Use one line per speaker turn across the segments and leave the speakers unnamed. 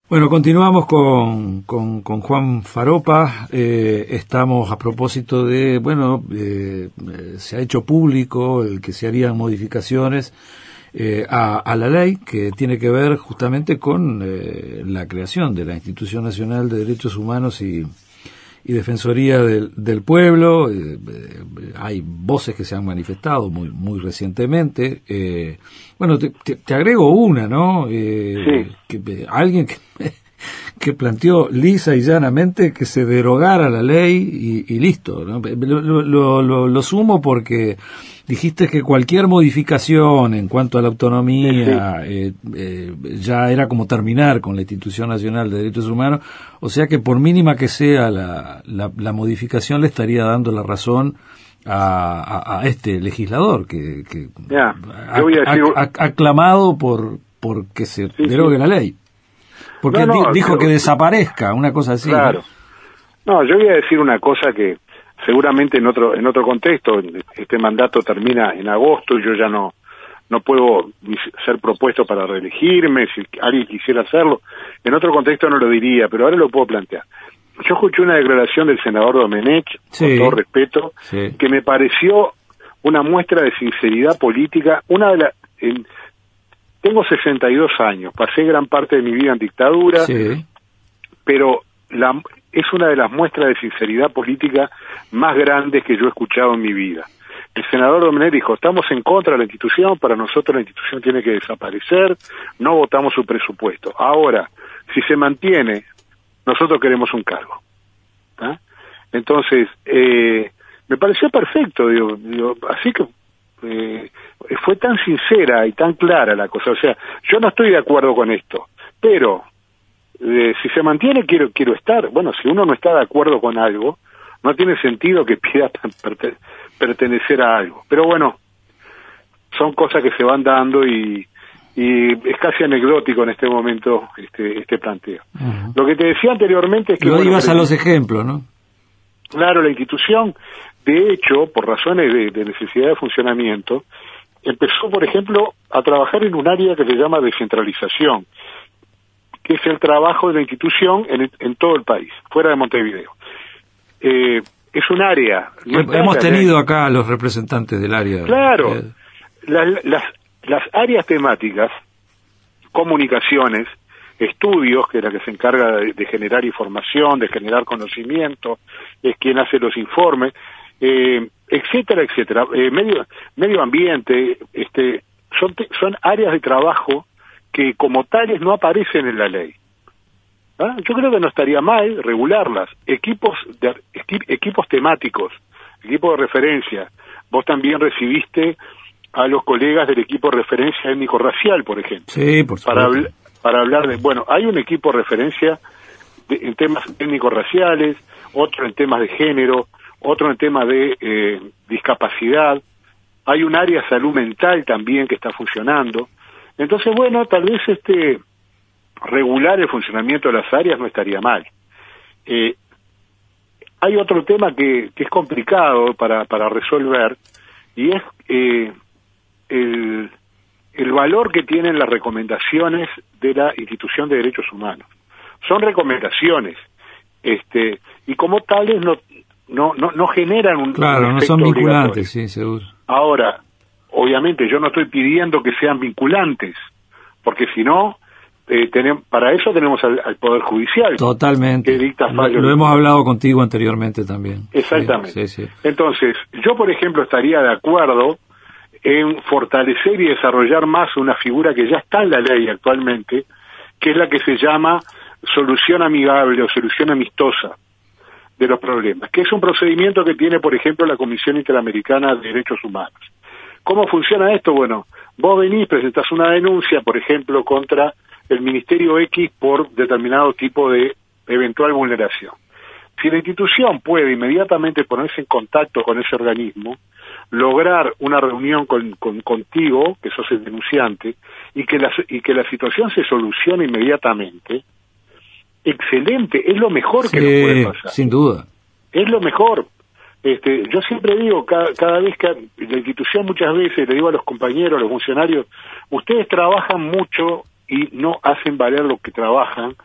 Bueno, continuamos con Juan Faropa. Estamos a propósito de, se ha hecho público el que se harían modificaciones a la ley que tiene que ver justamente con la creación de la Institución Nacional de Derechos Humanos y Defensoría del Pueblo. Hay voces que se han manifestado muy recientemente. Te agrego una, ¿no?
Sí.
Alguien que planteó lisa y llanamente que se derogara la ley y listo, ¿no? Lo sumo porque dijiste que cualquier modificación en cuanto a la autonomía ya era como terminar con la Institución Nacional de Derechos Humanos, o sea que por mínima que sea la modificación le estaría dando la razón a este legislador que ha clamado por que se derogue la ley. Porque dijo que desaparezca, una cosa así.
Claro. No, yo voy a decir una cosa que seguramente en otro contexto, este mandato termina en agosto y yo ya no puedo ser propuesto para reelegirme, si alguien quisiera hacerlo, en otro contexto no lo diría, pero ahora lo puedo plantear. Yo escuché una declaración del senador Domenech, con todo respeto, que me pareció una muestra de sinceridad política, tengo 62 años, pasé gran parte de mi vida en dictadura, pero es una de las muestras de sinceridad política más grandes que yo he escuchado en mi vida. El senador Domenech dijo, estamos en contra de la institución, para nosotros la institución tiene que desaparecer, no votamos su presupuesto. Ahora, si se mantiene, nosotros queremos un cargo. ¿Ah? Entonces, me pareció perfecto, así que fue tan sincera y tan clara la cosa. O sea, yo no estoy de acuerdo con esto, pero si se mantiene quiero estar. Bueno, si uno no está de acuerdo con algo, no tiene sentido que pida pertenecer a algo. Pero bueno, son cosas que se van dando y es casi anecdótico en este momento este planteo. Uh-huh. Lo que te decía anteriormente es que...
ibas a los ejemplos, ¿no?
Claro, la institución, de hecho, por razones de necesidad de funcionamiento, empezó, por ejemplo, a trabajar en un área que se llama descentralización, que es el trabajo de la institución en todo el país, fuera de Montevideo. Es un área...
Hemos tenido acá a los representantes del área.
Claro, las áreas temáticas, comunicaciones, estudios, que es la que se encarga de generar información, de generar conocimiento, es quien hace los informes, etcétera, etcétera, medio ambiente, son áreas de trabajo que como tales no aparecen en la ley. ¿Ah? Yo creo que no estaría mal regularlas. Equipos temáticos, equipos de referencia. Vos también recibiste a los colegas del equipo de referencia étnico-racial, por ejemplo.
Sí, por supuesto.
Para hablar de... Bueno, hay un equipo de referencia en temas étnico-raciales, otro en temas de género, otro en temas de discapacidad. Hay un área de salud mental también que está funcionando. Entonces, bueno, tal vez regular el funcionamiento de las áreas no estaría mal. Hay otro tema que es complicado para resolver, y es el valor que tienen las recomendaciones de la Institución de Derechos Humanos. Son recomendaciones, y como tales no generan un
claro, no son vinculantes, sí, seguro.
Ahora, obviamente yo no estoy pidiendo que sean vinculantes, porque si no, para eso tenemos al Poder Judicial.
Totalmente.
Que dicta fallos.
Lo hemos hablado contigo anteriormente también.
Exactamente.
Sí.
Entonces, yo por ejemplo estaría de acuerdo en fortalecer y desarrollar más una figura que ya está en la ley actualmente, que es la que se llama solución amigable o solución amistosa de los problemas, que es un procedimiento que tiene, por ejemplo, la Comisión Interamericana de Derechos Humanos. ¿Cómo funciona esto? Bueno, vos venís, presentás una denuncia, por ejemplo, contra el Ministerio X por determinado tipo de eventual vulneración. Si la institución puede inmediatamente ponerse en contacto con ese organismo, lograr una reunión contigo, que sos el denunciante, y que la situación se solucione inmediatamente, excelente, es lo mejor que nos puede pasar.
Sin duda.
Es lo mejor. Yo siempre digo, cada vez que la institución, muchas veces le digo a los compañeros, a los funcionarios, ustedes trabajan mucho y no hacen valer lo que trabajan,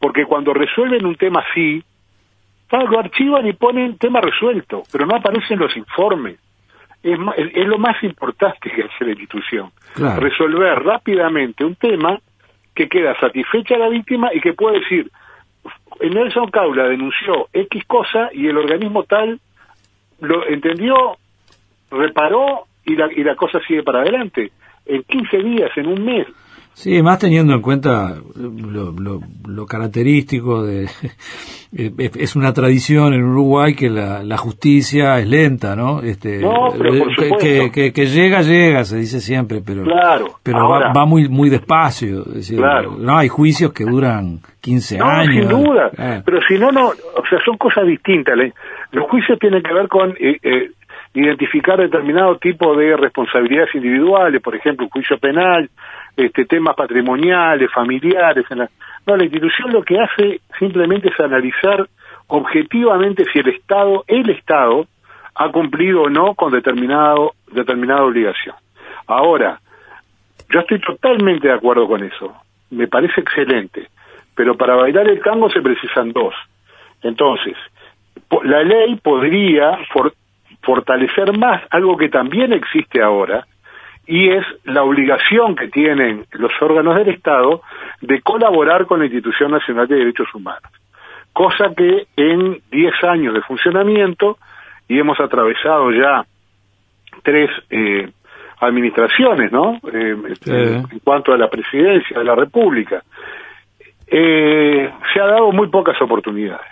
porque cuando resuelven un tema así, lo archivan y ponen tema resuelto, pero no aparecen los informes. Es lo más importante que hace la institución. Claro. Resolver rápidamente un tema que queda satisfecha a la víctima y que puede decir, Nelson Caula denunció X cosa y el organismo tal lo entendió, reparó y la cosa sigue para adelante. En 15 días, en un mes.
Sí, más teniendo en cuenta lo característico de... es una tradición en Uruguay que la justicia es lenta, ¿no?
No, pero por supuesto.
Que llega, se dice siempre, pero
ahora,
va muy despacio. Es decir,
claro.
No, hay juicios que duran 15 años.
Sin duda, pero si no, o sea, son cosas distintas. Los juicios tienen que ver con... identificar determinado tipo de responsabilidades individuales, por ejemplo, un juicio penal, temas patrimoniales, familiares. La institución lo que hace simplemente es analizar objetivamente si el Estado ha cumplido o no con determinada obligación. Ahora, yo estoy totalmente de acuerdo con eso, me parece excelente, pero para bailar el tango se precisan dos. Entonces, la ley podría fortalecer más algo que también existe ahora, y es la obligación que tienen los órganos del Estado de colaborar con la Institución Nacional de Derechos Humanos, cosa que en 10 años de funcionamiento, y hemos atravesado ya 3 administraciones, ¿no? En cuanto a la presidencia de la República, se ha dado muy pocas oportunidades.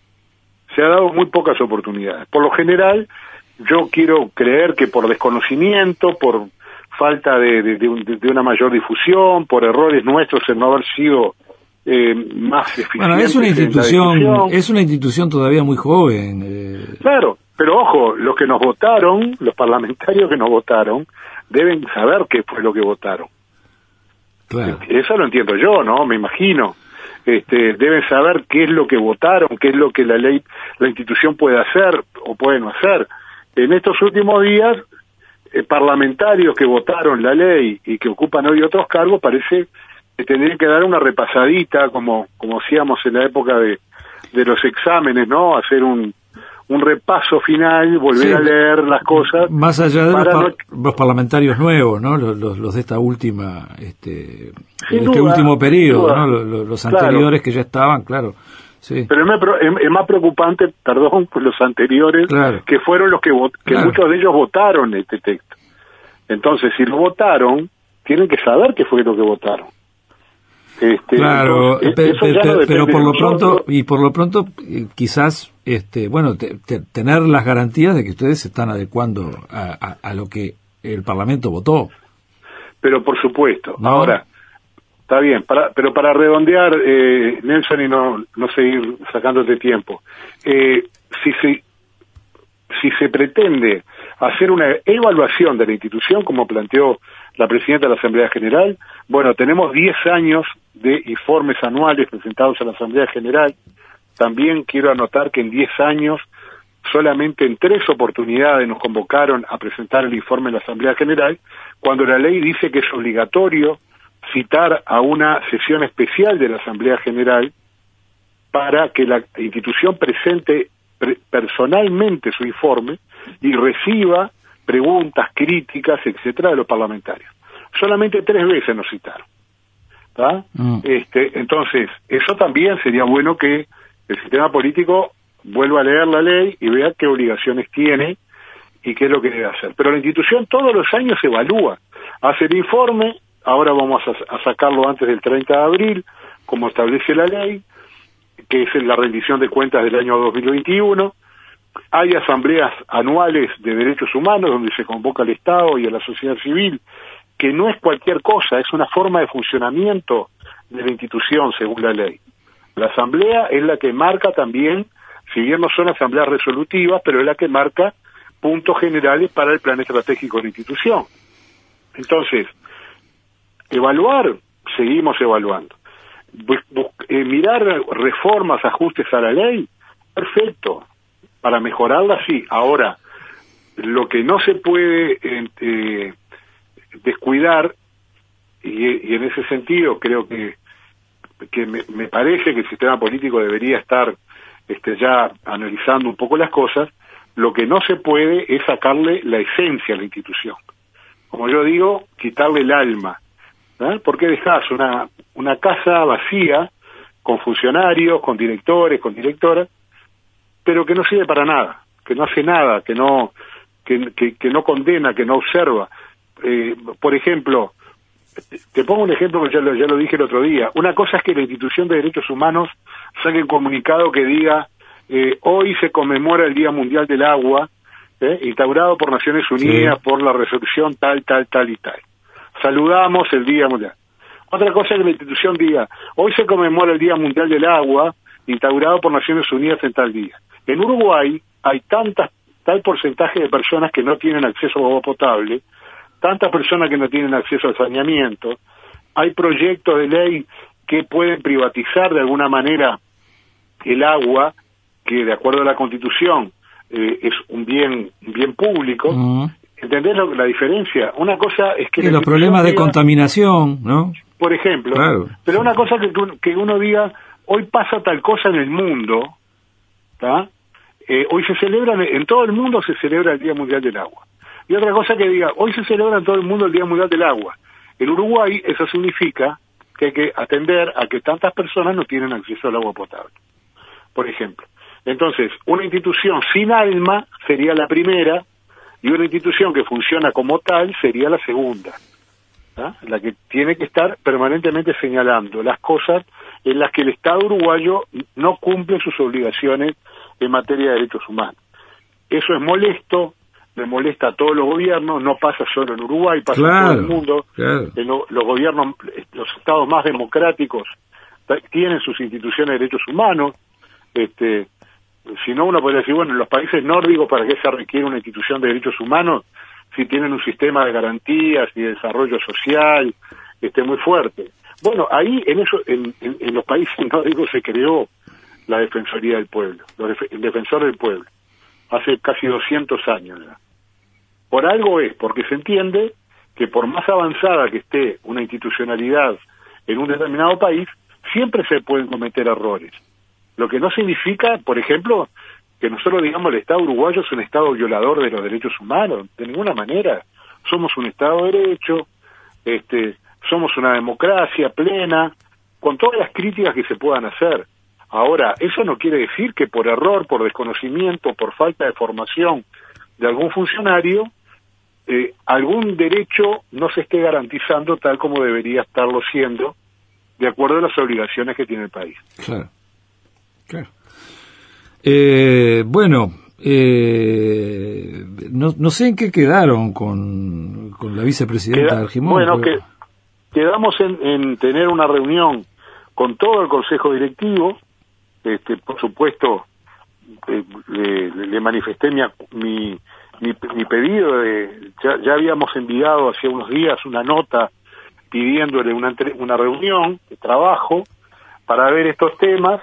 Por lo general, yo quiero creer que por desconocimiento, por falta de una mayor difusión, por errores nuestros en no haber sido más eficientes. Bueno,
es una institución todavía muy joven.
Claro, pero ojo, los que nos votaron, los parlamentarios que nos votaron, deben saber qué fue lo que votaron.
Claro.
Eso lo entiendo yo, ¿no? Me imagino. Deben saber qué es lo que votaron, qué es lo que la institución puede hacer o puede no hacer. En estos últimos días, parlamentarios que votaron la ley y que ocupan hoy otros cargos, parece que tendrían que dar una repasadita, como hacíamos en la época de los exámenes, ¿no? Hacer un repaso final, volver a leer las cosas.
Más allá de los parlamentarios nuevos, ¿no? Los de esta última, último periodo, ¿no? Los anteriores, claro, que ya estaban, claro. Sí.
Pero es más preocupante, pues los anteriores, claro, que fueron los que claro, muchos de ellos votaron este texto. Entonces, si lo votaron, tienen que saber qué fue lo que votaron.
Claro, pero por lo pronto, quizás, tener las garantías de que ustedes se están adecuando a lo que el Parlamento votó.
Pero por supuesto,
¿no?
Ahora, está bien, pero para redondear, Nelson, y no seguir sacándote tiempo, si se pretende hacer una evaluación de la institución, como planteó la presidenta de la Asamblea General, bueno, tenemos 10 años de informes anuales presentados a la Asamblea General. También quiero anotar que en 10 años, solamente en 3 oportunidades nos convocaron a presentar el informe en la Asamblea General, cuando la ley dice que es obligatorio citar a una sesión especial de la Asamblea General para que la institución presente personalmente su informe y reciba preguntas, críticas, etcétera, de los parlamentarios. Solamente 3 veces nos citaron. Entonces, eso también sería bueno que el sistema político vuelva a leer la ley y vea qué obligaciones tiene y qué es lo que debe hacer. Pero la institución todos los años evalúa, hace el informe. Ahora vamos a sacarlo antes del 30 de abril, como establece la ley, que es la rendición de cuentas del año 2021. Hay asambleas anuales de derechos humanos donde se convoca al Estado y a la sociedad civil, que no es cualquier cosa, es una forma de funcionamiento de la institución según la ley. La asamblea es la que marca también, si bien no son asambleas resolutivas, pero es la que marca puntos generales para el plan estratégico de la institución. Entonces, evaluar, seguimos evaluando. Mirar reformas, ajustes a la ley, perfecto. Para mejorarla, sí. Ahora, lo que no se puede descuidar, y en ese sentido creo que que me parece que el sistema político debería estar ya analizando un poco las cosas. Lo que no se puede es sacarle la esencia a la institución. Como yo digo, quitarle el alma. ¿Por qué dejás una casa vacía, con funcionarios, con directores, con directoras, pero que no sirve para nada, que no hace nada, que no condena, que no observa? Por ejemplo, te pongo un ejemplo que ya lo dije el otro día. Una cosa es que la Institución de Derechos Humanos saque un comunicado que diga hoy se conmemora el Día Mundial del Agua, instaurado por Naciones Unidas, por la resolución tal y tal. Saludamos el Día Mundial. Otra cosa es que la institución diga hoy se conmemora el Día Mundial del Agua, instaurado por Naciones Unidas en tal día. En Uruguay hay tal porcentaje de personas que no tienen acceso a agua potable, tantas personas que no tienen acceso al saneamiento, hay proyectos de ley que pueden privatizar de alguna manera el agua, que de acuerdo a la Constitución es un bien público. ¿Entendés la diferencia? Una cosa es que...
los problemas de contaminación, ¿no?
Por ejemplo.
Claro.
Pero una cosa que uno diga, hoy pasa tal cosa en el mundo, ¿tá? Hoy se celebra, en todo el mundo se celebra el Día Mundial del Agua. Y otra cosa que diga, hoy se celebra en todo el mundo el Día Mundial del Agua. En Uruguay eso significa que hay que atender a que tantas personas no tienen acceso al agua potable, por ejemplo. Entonces, una institución sin alma sería la primera, y una institución que funciona como tal sería la segunda, ¿tá? La que tiene que estar permanentemente señalando las cosas en las que el Estado uruguayo no cumple sus obligaciones en materia de derechos humanos. Eso es molesto, le molesta a todos los gobiernos, no pasa solo en Uruguay, pasa en todo el mundo. Los gobiernos, los estados más democráticos tienen sus instituciones de derechos humanos. Si no, uno podría decir, bueno, en los países nórdicos, ¿para qué se requiere una institución de derechos humanos si tienen un sistema de garantías y de desarrollo social muy fuerte? Bueno, ahí en los países nórdicos se creó la Defensoría del Pueblo, el Defensor del Pueblo, hace casi 200 años ya. Por algo porque se entiende que por más avanzada que esté una institucionalidad en un determinado país, siempre se pueden cometer errores. Lo que no significa, por ejemplo, que nosotros digamos el Estado uruguayo es un Estado violador de los derechos humanos, de ninguna manera. Somos un Estado de Derecho, somos una democracia plena, con todas las críticas que se puedan hacer. Ahora, eso no quiere decir que por error, por desconocimiento, por falta de formación de algún funcionario, algún derecho no se esté garantizando tal como debería estarlo siendo, de acuerdo a las obligaciones que tiene el país.
Claro. Bueno, no sé en qué quedaron con la vicepresidenta Argimón.
Bueno, quedamos en tener una reunión con todo el Consejo Directivo. Por supuesto, le manifesté mi pedido. Ya habíamos enviado hace unos días una nota pidiéndole una reunión de trabajo para ver estos temas.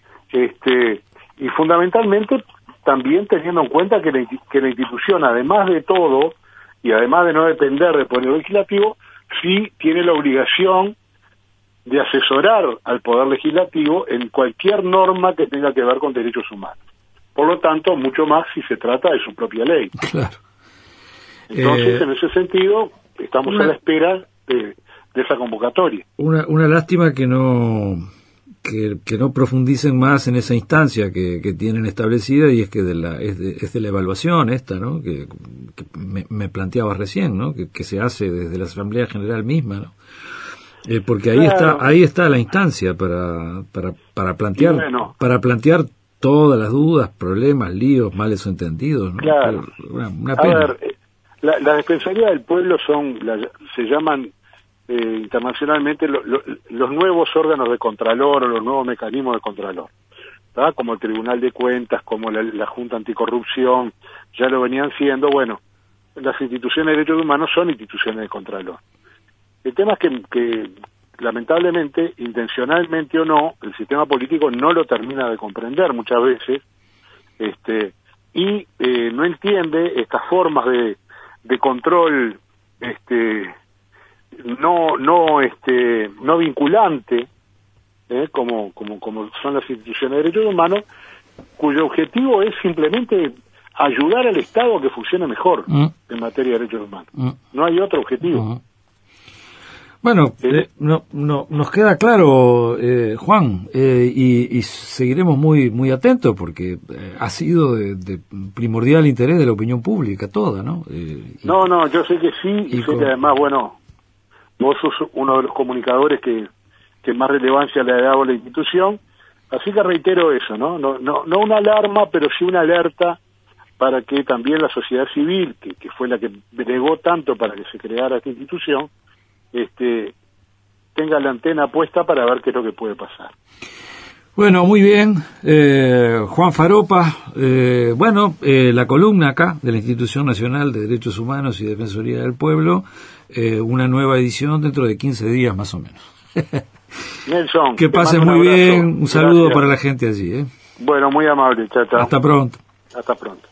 Y fundamentalmente también teniendo en cuenta que la institución, además de todo, y además de no depender del Poder Legislativo, sí tiene la obligación de asesorar al Poder Legislativo en cualquier norma que tenga que ver con derechos humanos. Por lo tanto, mucho más si se trata de su propia ley.
Claro.
Entonces, en ese sentido, estamos a la espera de esa convocatoria.
Una lástima que no profundicen más en esa instancia que tienen establecida, y es que es de la evaluación esta, ¿no? Que me planteabas recién, ¿no? Que se hace desde la Asamblea General misma, ¿no? Porque ahí está la instancia para plantear todas las dudas, problemas, líos, males entendidos, ¿no?
Claro.
Una pena.
A ver, la Defensoría del Pueblo se llaman internacionalmente los nuevos órganos de Contralor o los nuevos mecanismos de Contralor, ¿tá? Como el Tribunal de Cuentas, como la Junta Anticorrupción, ya lo venían siendo. Bueno, las instituciones de derechos humanos son instituciones de Contralor. El tema es que lamentablemente, intencionalmente o no, el sistema político no lo termina de comprender muchas veces, y no entiende estas formas de control no vinculante, como son las instituciones de derechos humanos, cuyo objetivo es simplemente ayudar al Estado a que funcione mejor en materia de derechos humanos. No hay otro objetivo.
Bueno, nos queda claro, Juan, y seguiremos muy atentos porque ha sido de primordial interés de la opinión pública toda, ¿no?
No, yo sé que sí, y sé que además, bueno, vos sos uno de los comunicadores que más relevancia le ha dado a la institución, así que reitero eso, ¿no? No una alarma, pero sí una alerta para que también la sociedad civil, que fue la que bregó tanto para que se creara esta institución, tenga la antena puesta para ver qué es lo que puede pasar.
Bueno, muy bien, Juan Faropa, la columna acá de la Institución Nacional de Derechos Humanos y Defensoría del Pueblo, una nueva edición dentro de 15 días más o menos.
Nelson,
que pases muy bien, un saludo para la gente allí.
Bueno, muy amable, chao.
Hasta pronto.
Hasta pronto.